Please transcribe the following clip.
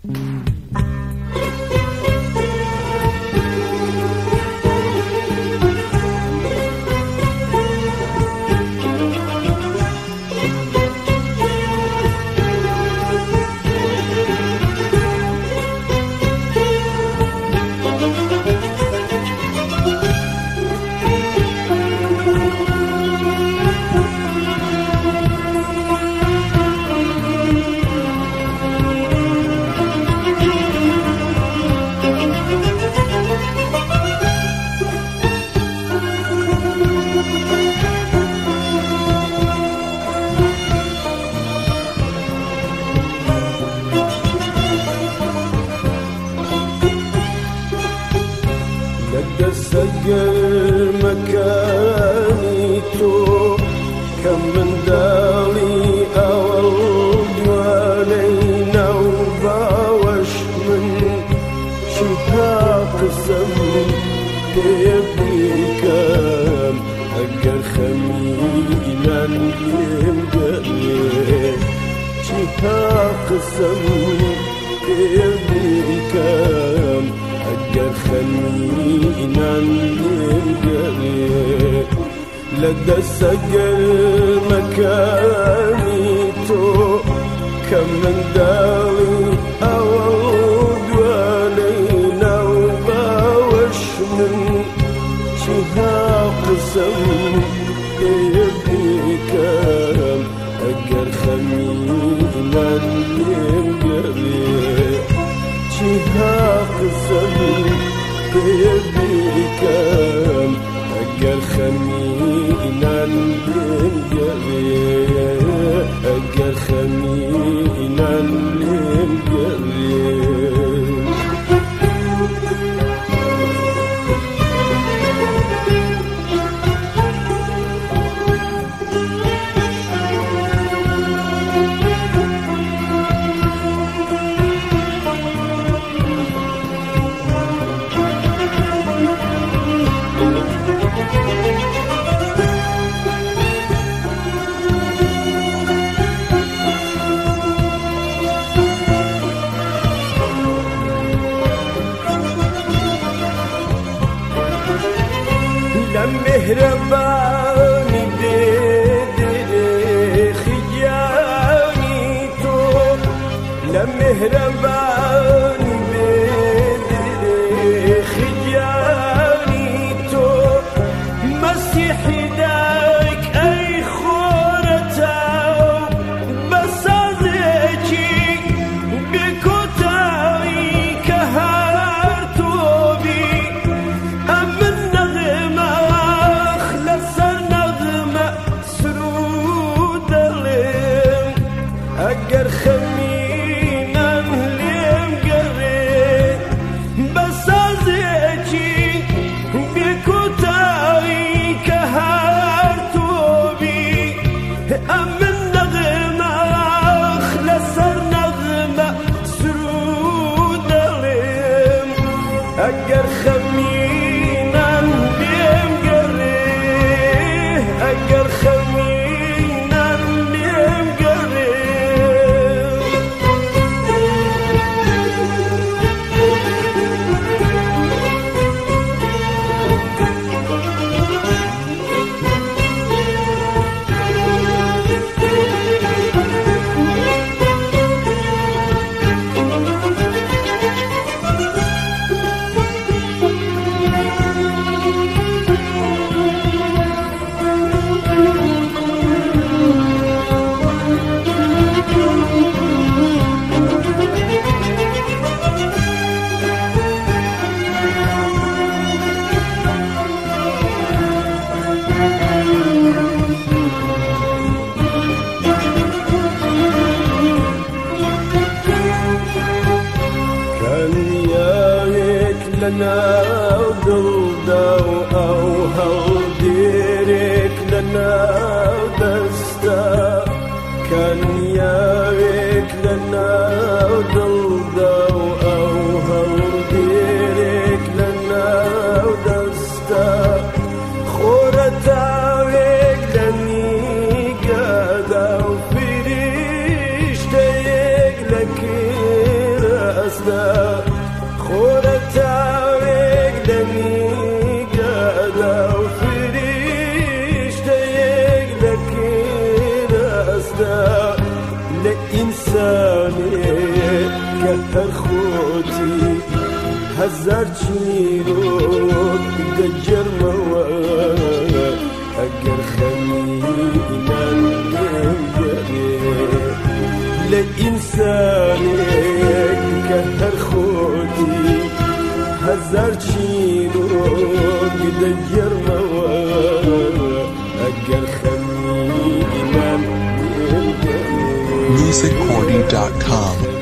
سجل مكاني تو كم من دالي أول دوالينا وباوش من شفاق الزمن يبني كام أجر خمينا يمجري شفاق الزمن يبني كام أجر خمينا يمجري لدى السجل مكاني تو كم من داري أود ولينا وباوش من شهاق السم يبني كام أجر خمينا يمجري شهاق السم يبني كام أجر خمينا يمجري أجر خمينا يمجري مهرباني بدري خياني تو لمهرباني بدري خياني تو مسيحي داك أي خورتاو بس أزيكي بكتاوي كهارتو بي أمن أجر خمينا يمجري بس أزيكي بكتاوي كهارتو بي أمن نغمة خلصر نغمة سرود لهم أجر خمينا يمجري أجر خمينا يمجري لنا ودلدا أو ديرك لنا دستا كان ياك لنا ودلدا أو ديرك لنا دستا خورتاوك لني قادا وفريشتك لكيرا دسته لإنساني كهر خوتي هزار چیروک دجر مواد اگر خمینا نگری لإنساني كهر خوتي هزار چیروک دجر مواد اگر خمینا نگری musiccorny.com